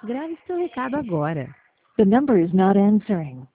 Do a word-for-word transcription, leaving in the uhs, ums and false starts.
Grave seu recado agora. The number is not answering.